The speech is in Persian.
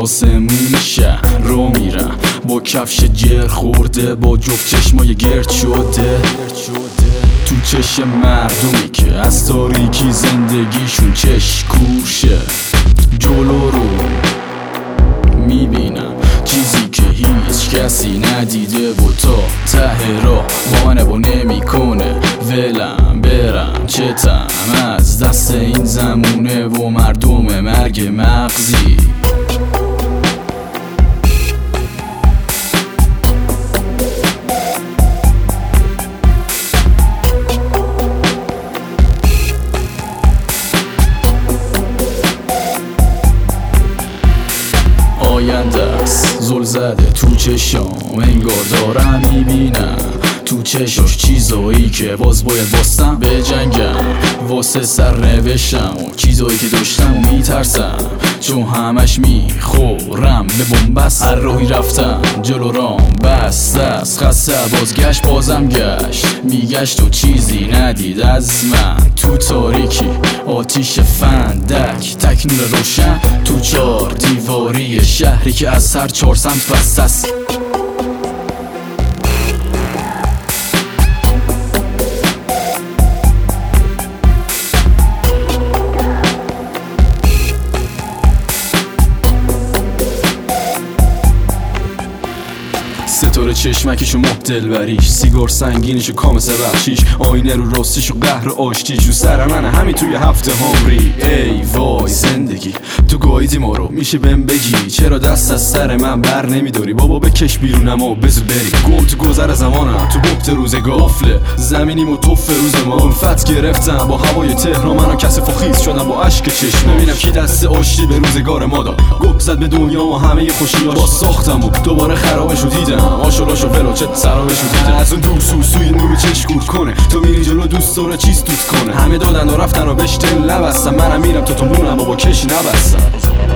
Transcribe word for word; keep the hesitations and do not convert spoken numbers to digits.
آسمون شهر رو میرم با کفش جر خورده، با جفت چشمای گرد شده تو چشم مردمی که از تاریکی زندگیشون چش کوشه. جلو رو میبینم چیزی که هیچ کسی ندیده و تا ته راه با من با نمیکنه ولم برم چتم از دست این زمونه و مردم مرگ مغزی. آینده است زل زده تو چشام، انگار دارم میبینم تو چشاش چیزایی که باز باید باستم به جنگم واسه سر نوشتم و چیزایی که داشتم و میترسم چون همش میخورم به بنبست. هر راهی رفتم جلو رام بست است خسته بازگشت بازم گشت میگشت و چیزی ندید از من تو تاریکی آتیش فندک تک نور روشن تو چار دیواری شهری که از هر چهار سمت بسته است. ستاره چشمکش و ماه دلبریش، سیگار سنگینش و کام بخشیش، آینه رو راستیش و قهر آشتیش رو سر منه همین توی هفته هامری. ای وای زندگی تو گاییدی ما رو، میشه بهم بگی چرا دست از سر من بر نمیداری؟ بابا بکش بیرونم و بزو بری گم تو گذر زمانم تو بخت روز گافله زمینیم و توف روز ما الفت گرفتم با هوای تهران منو کسف و خیز شدم با اشک چشم ببینم کی دست آشتی به روزگار ما داد گپ زد به دنیا و همه خوشیاش با ساختم و دوباره خرابشو دیدم آشولاشو فلوچت سرابشو دیدم از اون دور سو سوی نور چش گود کنه تو میری جلو دوست داره چیز توت کنه همه دادن و رفتن و بهش دل نبستم منم میرم تو تو مونم بابا کشی نبستم.